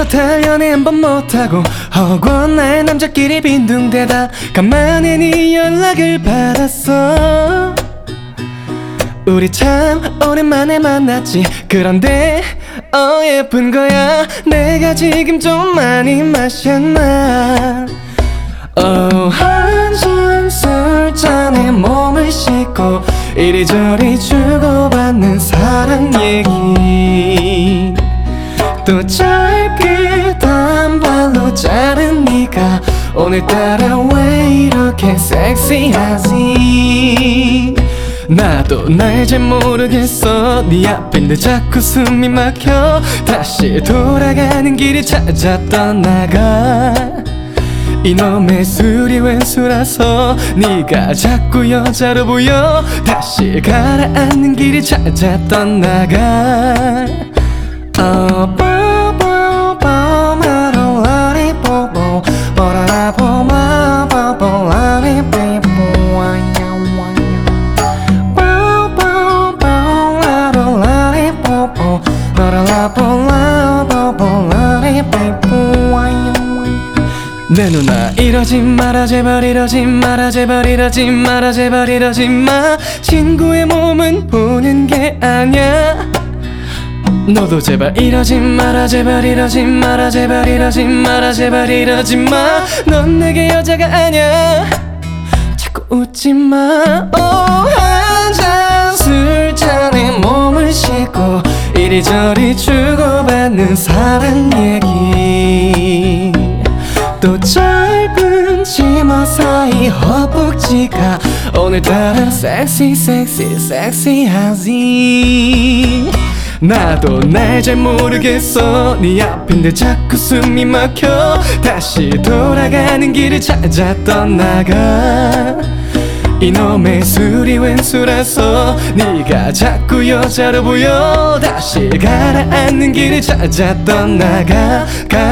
달려내 한 번 못하고 허구한 나의 남자끼리 빈둥대다 간만에 네 연락을 받았어. 우리 참 오랜만에 만났지. 그런데 예쁜 거야. 내가 지금 좀 많이 마셨나. 한 잔 술잔에 몸을 싣고 이리저리 주고받는 사랑 얘기. 또 짧게 단발로 자른 네가 오늘따라 왜 이렇게 섹시하지. 나도 날 잘 모르겠어. 네 앞인데 자꾸 숨이 막혀. 다시 돌아가는 길을 찾아 떠나가. 이놈의 술이 웬 수라서 네가 자꾸 여자로 보여. 다시 가라앉는 길을 찾아 떠나가. 내 누나 이러지 마라 제발. 이러지 마라 제발. 이러지 마라 제발. 이러지 마. 친구의 몸은 보는 게 아냐. 너도 제발 이러지 마라 제발. 이러지 마라 제발. 이러지 마라 제발. 이러지 마. 넌 내게 여자가 아냐. 자꾸 웃지 마. 한 잔 술잔에 몸을 싣고 이리저리 주고받는 사랑 얘기. 또 짧은 치마 사이 허벅지가 오늘따라 섹시하지. 나도 날 잘 모르겠어. 네 앞인데 자꾸 숨이 막혀. 다시 돌아가는 길을 찾아 떠나가. 이놈의 술이 웬 수라서 네가 자꾸 여자로 보여. 다시 가라앉는 길을 찾아 떠나가.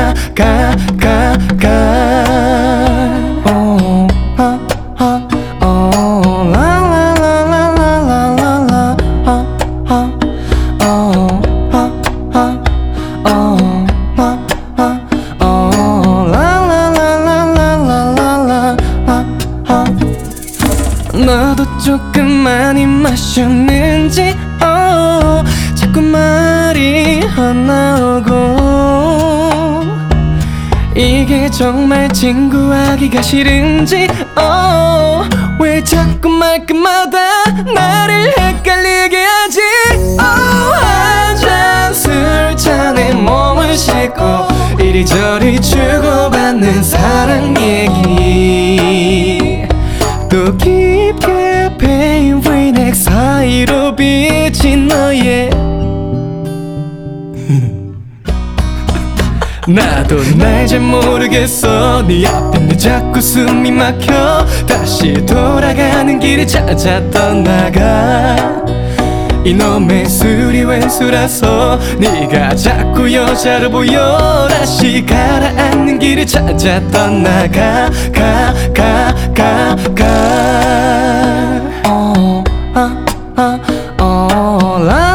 너도 조금 많이 마셨는지 자꾸 말이 헛나오고. 이게 정말 친구하기가 싫은지 왜 자꾸 말끝마다 나를 헷갈리게 하지. 한 잔 술잔에 몸을 싣고 이리저리 주고받는 사랑 얘기. 또 깊게 패인 V-neck 사이로 비친 너의 나도 날 잘 모르겠어. 네 앞인데 자꾸 숨이 막혀. 다시 돌아가는 길을 찾아 떠나가. 이놈의 술이 웬 수라서 네가 자꾸 여자로 보여. 다시 가라앉는 길을 찾아 떠나가. 가